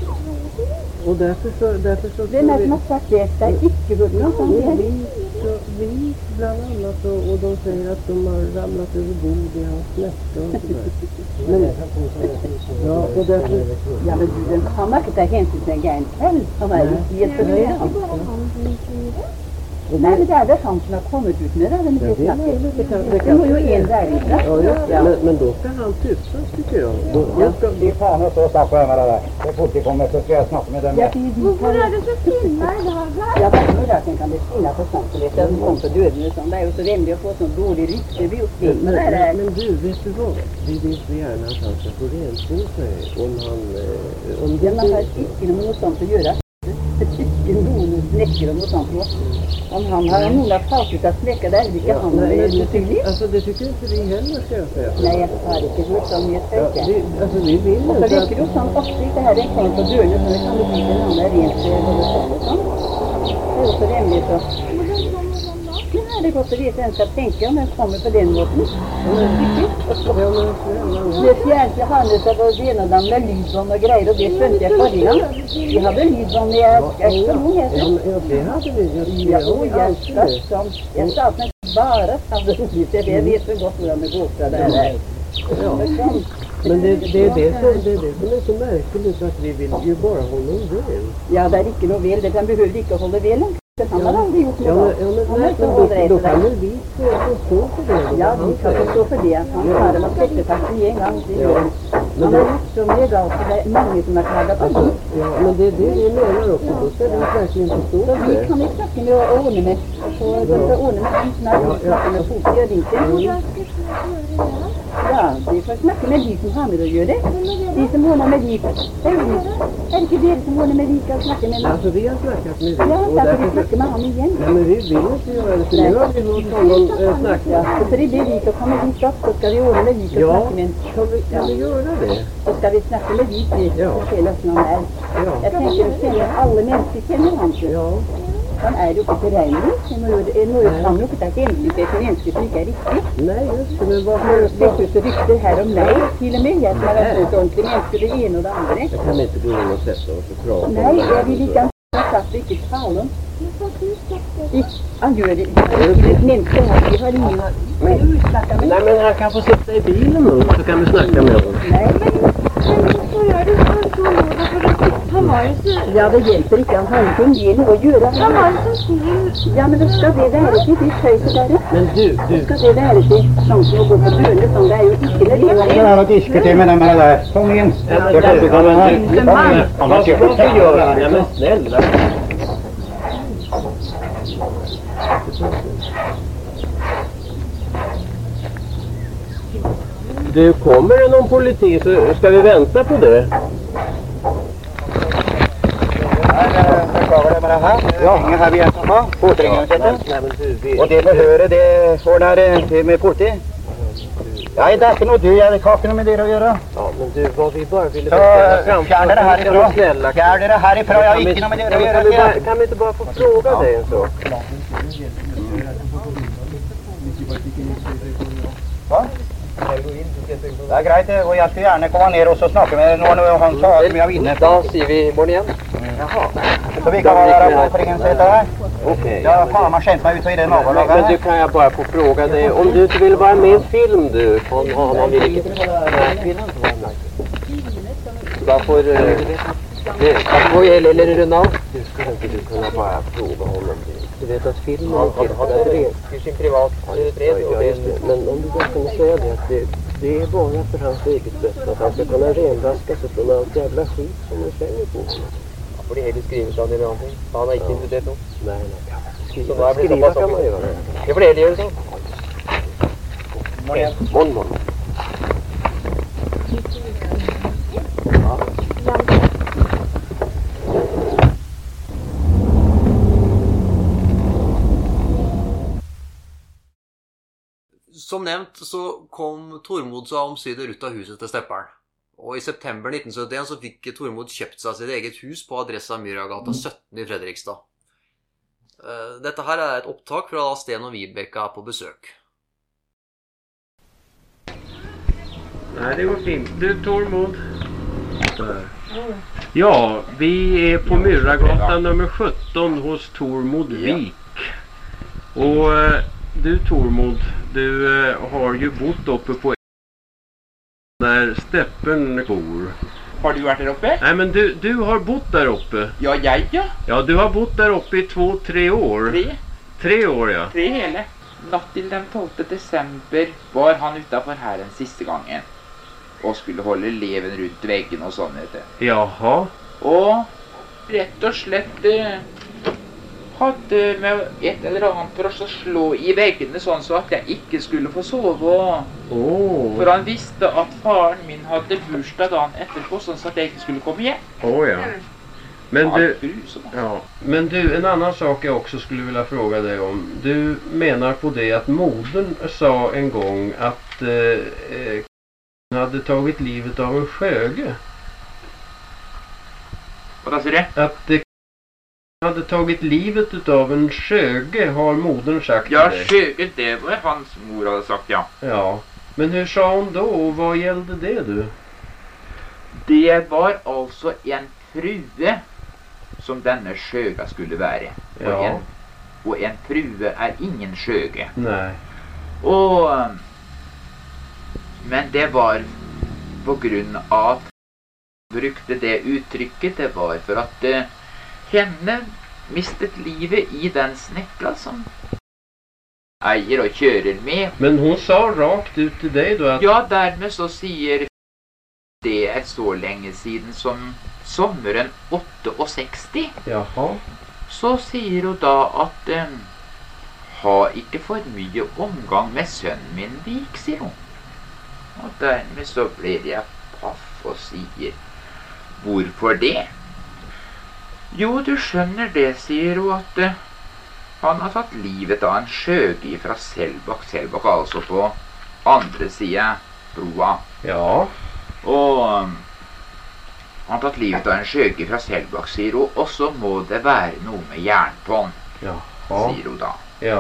Och därför så... Därför så Hvem er det som har sagt det? Det er ikke hørt noe sånt vi, her. vi, så, vi bland annat och, och de säger att de har ramlat över bord i hans nästa och sådär. Men, ja, och därför... Ja, men du, den, han har ikke tatt hensyn til en gæren selv. Han er jo helt forstått. Nei, men det er det han som har kommet ut med det. Den Ja, det är möjligt. Det kan, det Det må kan. jo en være i det. Ja, ja. Men, men då ska han tystas tycker jag. Då, då ska, Det är fan och så snack på med det där. Så fort jag kommer så ska jag snacka med dem. Ja, for vi Hvorfor har... er det så filmer i dag her? Ja, hva er det kan det spille på sånt? Så vet jeg, de kom på døden og sånn. Det er jo så vemmelig å få sånn dårlig rykte. Det blir jo men, filmer der. men, men du, vet du vad? Vi vill så gärna att han ska få rensa sig om han... Eh, om Ja, det man har ikke noe sånt å gjøre. Ikke noen snekker og noe sånt. Om han har noen har tatt ut av snekker der, vil ikke han nej, være det naturlig? tycker, alltså det tycker inte vi heller ska jag säga. Nei, jeg har ikke hørt så mye Ja, støyke. vi, alltså vi vill Og så inte virker det jo sånn ofte, det her er kommer på dørene, så det kan det bli en annen rent både sånn og sånn. Det er jo så vemmelig så. Ja, det er godt å vite en skal tenke om den kommer på den måten. Det fjernte Hannes av det ene og det med lydvann og greier, og det skjønte jeg forrige gang. Vi hadde lydvann i Østerdom, jeg Ja, så. men, ja, det hade vi ju. Ja, og jeg skal sånn. Jeg sa at jeg bare hadde roligt, jeg vet så godt hvordan det går fra det her. Ja. Men det, det, är det, som, det är det som är så märkligt att vi vill ju bara hålla en väl. Ja, det er ikke noe vel, det kan behøver ikke holde velen. Han har aldri gjort Ja, noe men, galt. ja, men, Han nej, er ikke men då, ålreit då for kan det. väl vi få få stå för det. Ja, vi kan få stå for det. Han tar dem og setter takk i en gang. Det gjør han. Han har gjort så med galt, för det är många som har klagat på Alltså, det. ja, men det är det vi menar också. Då ska vi verkligen förstå Så vi det. kan ju snacka med och ordna med. Och de ska ordna med dem när vi snackar med fotgör inte. Ja, det får snacka med de som har med att göra det. De som ordnar med dit. Är det inte det som ordnar med dit och snackar med dem? Alltså vi har snackat med Ja, och därför vi därför... snackar med honom igen. Nej, men vi vill inte göra det. För nu har vi hört honom äh, snacka. Ja, för det är det vi ska komma dit upp, så ska vi ordna med dit och Ja, snacka med kan vi, kan vi göra det? Så ska vi snacka med dit vi Ja. och se lösning om är. Ja. Jag tänker att känner alla människor känner han sig. Ja. Han är ju inte regnig. Det må ju det må ju fram något att enskilda som enskilda inte är riktigt. Nej, just det. Men vad Det finns ju rykter här om mig. Till och med jag som har varit ordentlig människor det ena och det andra. Jag kan inte gå in och sätta oss och prata om Nej, det här. jag vill lika sagt vilket tal om. Han gör det. Det människor här, vi har ingen... Men snacka med. Nej, men han kan få sitta i bilen nu så kan vi snacka med honom. Nej, men... Så gör du så så han var ju så... Ja, det hjälper inte. Han har inte en del att göra. Han var ju så stor. Ja, men då ska det vara till ditt höjt där. Men du, du... Ska det vara till sånt som går på bönet som det är ju inte när det Jag är. har att diskutera med dem med det där. Kom igen. Ja, men Jag kan inte komma här. du- Kom igen. Vad Annars gör ska vi göra? Ja, men snälla. Du, kommer det någon politik så ska vi vänta på det. Beklagar det med det här. Ja. Ingen här vi är som har. Påträngningssättet. Nej, men du, vi... Och det med höret, det ordnar det med politi. Jag är därför nog du. Jag hade kaken med det att göra. Ja, men du, vad vi bara ville Så fjärde det härifrån. Snälla. Fjärde det härifrån. Jag har inte med det att Kan vi, göra. bara, kan vi inte bara få fråga dig en sak? Va? Det är grejt det. Och jag skulle gärna komma ner och så snacka med någon och han sa att jag vinner. Da sier vi morgen igjen. Jaha. Så vi kan vara där på Påträngningssättet här. Okej. Jag har fan man känt mig ut i det nabolaget Men här. du, kan jag bara få fråga dig, om du inte vill vara med i en film du, om han, han vill inte. Nej, vill han inte vara med. Vad får du, vad får jag, eller Renat? Du skulle inte du kunna bara fråga honom. Du vet att filmen är till för till sin privat fred och det. Men om du bara kunde säga det, att det, det är bara för hans eget bästa, att han ska kunna renvaska sig från allt jävla skit som du slänger på honom. For det hele skrives av det eller någonting. Han har ikke invitert noen. Nej, nej. Så Skriva, nå blir det skriva såpass kan man opp. göra. Det får det gjøre sånn. Morgon, morgon. Som nevnt så kom Tormod seg omsider ut av huset til Stepperen. Og i september nitten syttien så fikk Tormod kjøpt seg sitt eget hus på adressa Myragata sytten i Fredrikstad. Eh, Dette her er et opptak fra da Sten og Vibeke er på besøk. Nej, det går fint. Du, Tormod. Ja, vi är på Myragatan nummer sjutton hos Tormod Vik. Och eh, du Tormod, du eh, har ju bott uppe på där Steppen bor. Har du vært der oppe? Nej, men du, du har bott där uppe. Ja, jeg ja. Ja, du har bott där uppe i två, tre år. Tre. Tre år, ja. Tre hele. Natt til den tolvte desember var han utenfor her den siste gangen. Og skulle holde leven rundt veggen og sånn, vet du. Jaha. Og rett og slett eh, hadde med et eller annet for oss å slå i veggene sånn så at jeg ikke skulle få sove. Åh. For han visste at faren min hadde bursdag dagen etterpå, sånn så at jeg ikke skulle komme hjem. Åh, ja. Men Ja, du, grusomt. ja, men du, en annan sak jag också skulle vilja fråga dig om. Du menar på det att modern sa en gång att eh, eh, hade tagit livet av en sköge. Vad säger du? Att det hade tagit livet av en sköge, har modern sagt Ja, till dig. Sjögel, det var hans mor hade sagt, ja. Ja, men hur sa hon då och vad gällde det du? Det var alltså en frue som denne sköga skulle være. Ja. Og, en, og en frue er ingen sköge. Nej. Og, men det var på grunn av brukte det uttrykket, det var for at eh, henne mistet livet i den snekka som eier og kjører med. Men hon sa rakt ut till dig då att... Ja, dermed så sier Det er så lenge siden som sommeren sekstiåtte. Jaha. Så sier hun da at eh, ha ikke for mye omgang med sønnen min, Vik, sier hun. Og dermed så blir jeg paff og sier, hvorfor det? Jo, du skjønner det, sier hun, at eh, han har tatt livet av en sjøgi fra Selbakk, Selbakk altså på andre siden broa. Ja. Og um, han har tatt livet av en sjøgi fra Selbakk, sier hun, og så må det være noe med jernpån, ja. sier hun da. Ja.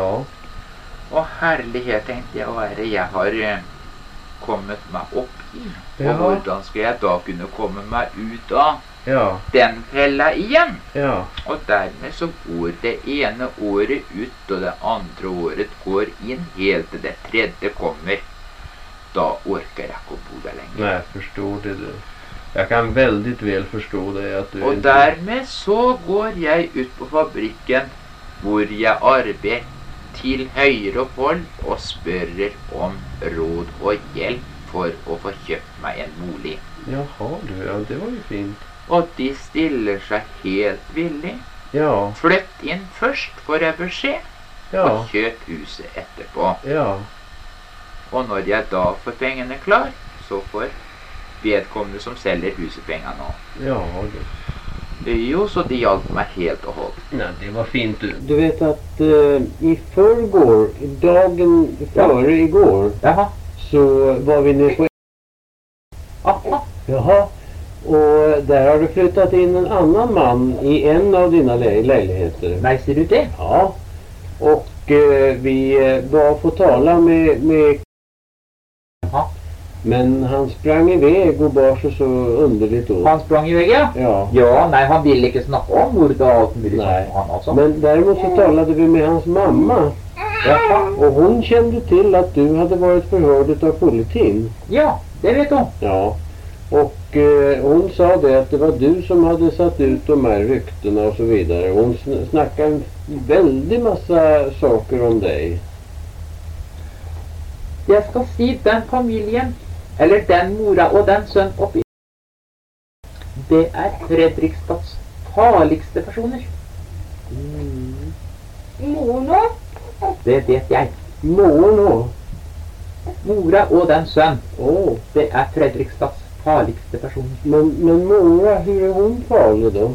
Og herlighet, tenkte jeg, hva er det jeg har eh, kommet meg opp i? Ja. Og hvordan skal jeg da kunne komme meg ut av ja. den fella igjen? Ja. Og dermed så går det ene året ut, og det andre året går inn, helt til det tredje kommer. Da orker jeg ikke å bo der lenger. Nej, jag förstår det du. Jag kan väldigt väl förstå det att du Og inte... dermed så går jeg ut på fabrikken, hvor jeg arbeider til høyre og folk og spørrer om råd og hjelp for å få kjøpt meg en bolig. Jaha du, ja det var ju fint. Og de stiller seg helt villig. Ja. Flytt inn først, får jeg beskjed, Ja. og kjøp huset etterpå. Ja. Og når jeg da får pengene klar, så får vedkommende som selger huset pengene nå. Ja du. Jo, så de hjalp meg helt og holdt. Nej, det var fint du. Du vet att uh, i förrgår, dagen före igår, Jaha. så var vi nere på... Aha. Jaha. Och där har du flyttat in en annan man i en av dina lä lägenheter. Nej, ser du det? Ja. Och eh, vi eh, var få tala med... med... Jaha. Men han sprang iväg och bar så så underligt åt. Han sprang iväg, ja? Ja. Ja, nej, han ville ikke snakke om mordet og alt mulig Nej. sånt, han altså. Men däremot så talade vi med hans mamma. Jaha. Och hon kände till att du hade varit förhörd av politin. Ja, det vet hon. Ja. Och eh, hon sa det att det var du som hade satt ut de här ryktena och så vidare. Hon sn snackade en väldigt massa saker om dig. Jeg skal si den familien, eller den mora og den sønn oppi. Det er Fredrikstads farligste personer. Mm. Mor nå? Det vet jeg. Mor nå? Mora og den sønn. Åh. Det er Fredrikstads farligste personer. Men, men mora, hur är hon farlig då?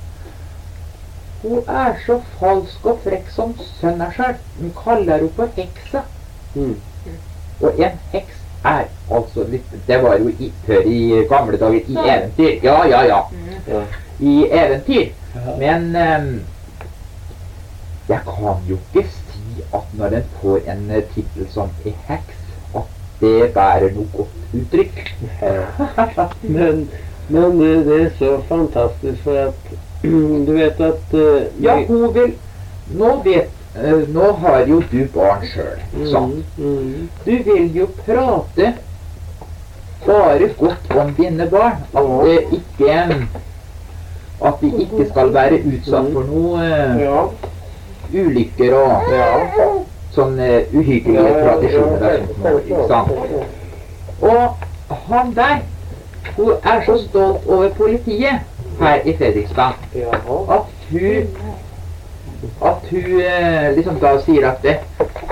Hun er så falsk og frekk som sønn er selv. Hun kaller henne for heksa. Mm. Og en heks er altså litt, det var jo i, før i gamle dager i eventyr. Ja, ja, ja. Ja. I eventyr. Ja. Men um, jeg kan jo ikke si at når den får en uh, titel som en heks, at det bærer noe godt uttrykk. men men det, det är så fantastiskt för att du vet att... Uh, ja, hun vil... Nå vet... Uh, nå har jo du barn selv, sant? Mm, mm. Du vil jo prate bare godt om dine barn. At det ikke... At de ikke skal være utsatt for noe uh, ja. ulykker og ja. sånne uhyggelige tradisjoner der, ikke sant? Og han der, hun er så stolt over politiet her i Fredrikstad, at hun at hun eh, liksom da sier at det,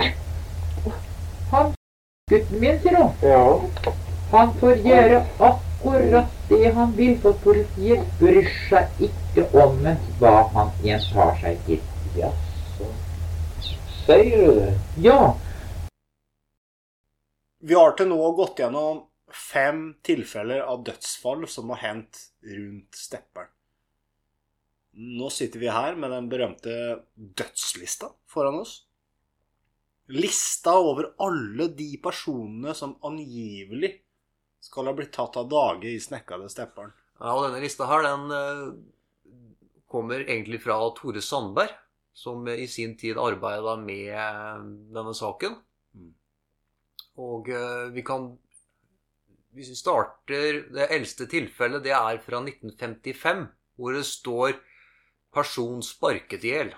han, gutten min, sier hun, Ja. han får gjøre akkurat det han vil, for politiet bryr seg ikke om hva han en tar seg til. Ja, så. Sier du det? Ja. Vi har til nå gått gjennom fem tilfeller av dødsfall som har hendt rundt Stepperen. Nå sitter vi her med den berømte dødslista foran oss. Lista over alle de personene som angivelig skal ha blitt tatt av dage i snekkede Stepperen. Ja, og denne lista her, den uh, kommer egentlig fra Tore Sandberg, som i sin tid arbeidet med uh, denne saken. Mm. Og uh, vi kan, hvis vi starter, det eldste tilfellet, det er fra nitten femtifem, hvor det står person sparket ihjel.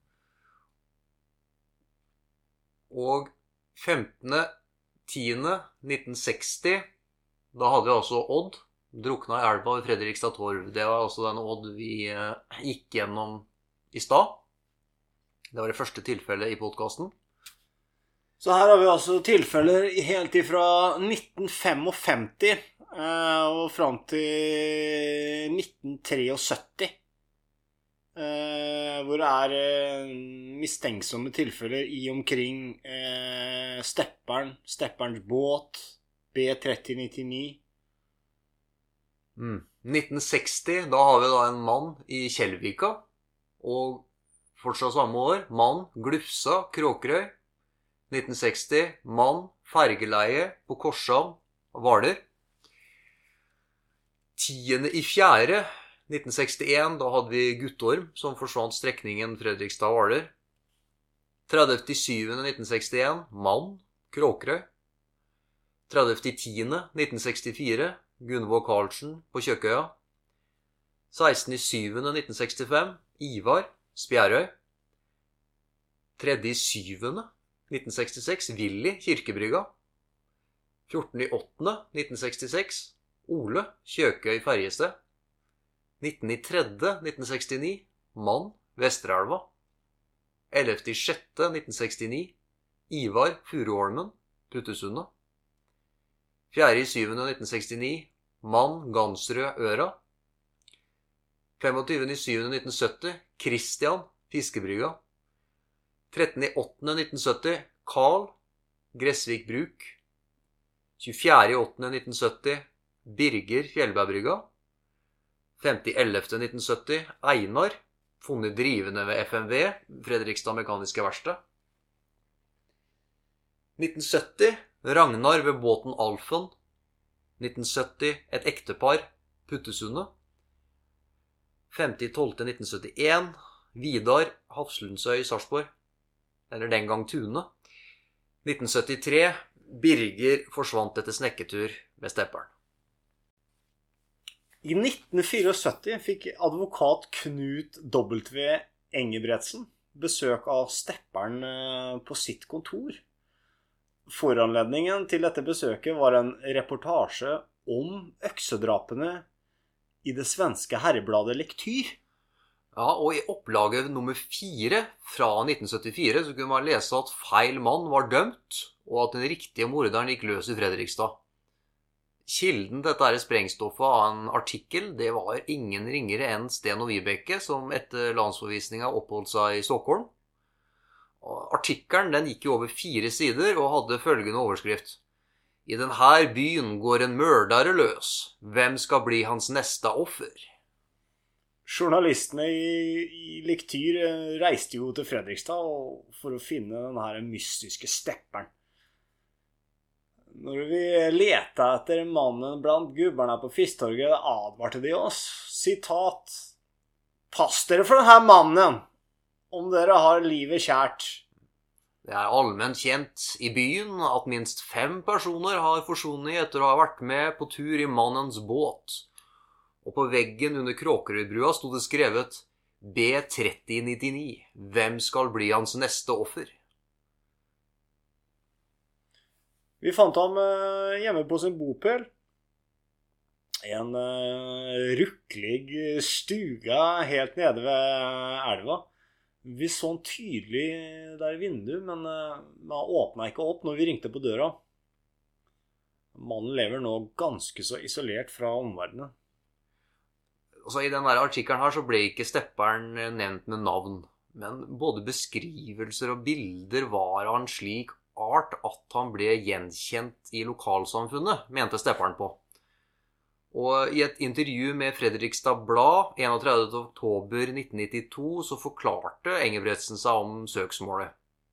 Og femtende tiende nitten seksti, da hadde vi altså Odd, drukna i elva ved Fredrikstad Torv. Det var altså den Odd vi eh, gikk gjennom i stad. Det var det første tilfellet i podcasten. Så her har vi altså tilfeller helt ifra nitten femtifem eh, og frem til nitten syttitre. Eh, hvor det er eh, mistenksomme tilfeller i omkring eh, Stepperen, Stepperens båt, B tretti nittini. Mm. nitten seksti, da har vi da en mann i Kjellvika, og fortsatt samme år, mann, Glufsa, Kråkerøy. nitten seksti, mann, fergeleie på Korshavn, Hvaler. tiende i fjerde, nitten sekstien, da hadde vi Guttorm, som forsvant strekningen Fredrikstad-Hvaler. tredivte i syvende, nitten sekstien, mann, Kråkerøy. tredivte i tiende, nitten sekstifire, Gunvor Karlsen på Kjøkøya. sekstende i syvende, nitten sekstifem, Ivar, Spjærøy. tredje i syvende, nitten sekstiseks, Willy, Kirkebrygga. fjortende i åttende, nitten sekstiseks, Ole, Kjøkøy, Ferjested. nittende i tredje, nitten sekstini, mann, Vesterelva. ellevte i sjette, nitten sekstini, Ivar, Furuholmen, Puttesundet. fjerde i syvende, nitten sekstini, mann, Gansrød, Øra. femogtyvende i syvende, nitten sytti, Kristian, Fiskebrygga. trettende i åttende, nitten sytti, Karl, Gressvik Bruk. tjuefjerde i åttende, nitten sytti, Birger, Fjellbergbrygga. femte i ellevte, nitten sytti, Einar, funnet drivende ved F M V, Fredrikstad Mekaniske Verksted. nitten sytti, Ragnar ved båten Alfen. nitten sytti, et ektepar, Puttesundet. femte i tolvte, nitten syttien, Vidar, Hafslundsøy, Sarpsborg. Eller den gang Tune. nitten syttitre, Birger forsvant etter snekketur med Stepperen. I nitten syttifire fikk advokat Knut W. Engebretsen besøk av Stepperen på sitt kontor. Foranledningen til dette besøket var en reportasje om øksedrapene i det svenske herrebladet Lektyr. Ja, og i opplaget nummer fire fra nitten syttifire så kunne man lese at feil mann var dømt, og at den riktige morderen gikk løs i Fredrikstad. Kilden til dette sprengstoffet av en artikkel, det var ingen ringere enn Sten og Vibeke, som etter landsforvisningen oppholdt seg i Stockholm. Og artikkelen den gikk jo over fire sider og hadde følgende overskrift. I denne byen går en mørdare løs. Hvem skal bli hans neste offer? Journalistene i, i Lektyr reiste jo til Fredrikstad for å finne denne mystiske Stepperen. Når vi lette etter mannen blant gubberne på Fistorget, advarte de oss. Sitat. Pass dere for denne mannen, om dere har livet kjært. Det er allment kjent i byen at minst fem personer har forsvunnet etter å ha vært med på tur i mannens båt. Og på veggen under Kråkerøybrua stod det skrevet B tretti nittini. Hvem skal bli hans neste offer? Vi fant ham hjemme på sin bopel. En rukkelig stuga helt nede ved elva. Vi så han tydelig der i vinduet, men han åpnet ikke opp når vi ringte på døra. Mannen lever nå ganske så isolert fra omverdenen. Altså, i denne artikkelen her så ble ikke Stepperen nevnt med navn, men både beskrivelser og bilder var av en slik art at han ble gjenkjent i lokalsamfunnet, mente Stepperen på. Og i et intervju med Fredrikstad Blad enogtredivte oktober nitten nittito så forklarte Engebretsen seg om søksmålet.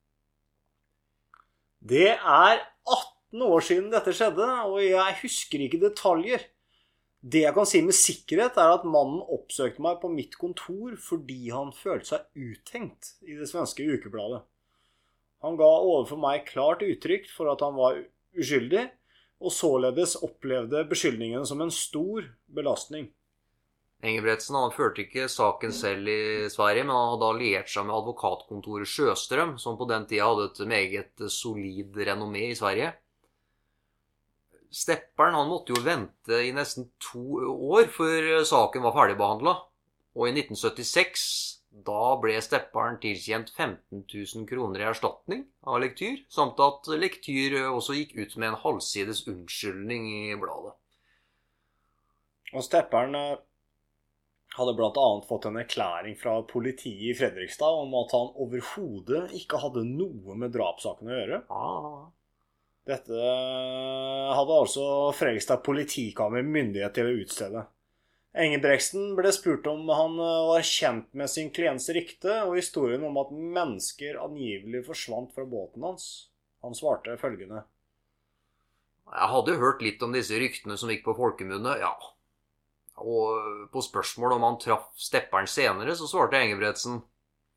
Det er atten år siden dette skjedde, og jeg husker ikke detaljer. Det jeg kan si med sikkerhet er at mannen oppsøkte meg på mitt kontor fordi han følte seg uthengt i det svenske ukebladet. Han ga overfor meg klart uttrykk for at han var uskyldig, og således opplevde beskyldningen som en stor belastning. Engebretsen han førte ikke saken selv i Sverige, men han hadde alliert seg med advokatkontoret Sjøstrøm, som på den tida hadde et meget solid renommé i Sverige. Stepperen han måtte jo vente i nesten to år før saken var ferdigbehandlet. Og i nitten syttiseks, da ble Stepperen tilkjent femten tusen kroner i erstatning av Lektyr, samt at Lektyr også gikk ut med en halvsides unnskyldning i bladet. Og Stepperen hadde blant annet fått en erklæring fra politiet i Fredrikstad om at han overhodet ikke hadde noe med drapssaken å gjøre. Ah. Dette hadde altså Fredrikstad politikammer myndighet til å utstede. Engebreksen ble spurt om han var kjent med sin klients rykte og historien om at mennesker angivelig forsvant fra båten hans. Han svarte følgende: Jeg hadde hørt litt om disse ryktene som gikk på folkemunne, ja. Og på spørsmål om han traff Stepperen senere, så svarte Engebretsen: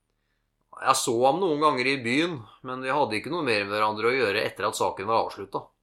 Jeg så ham noen ganger i byen, men vi hadde ikke noe mer med hverandre å gjøre etter at saken var avsluttet.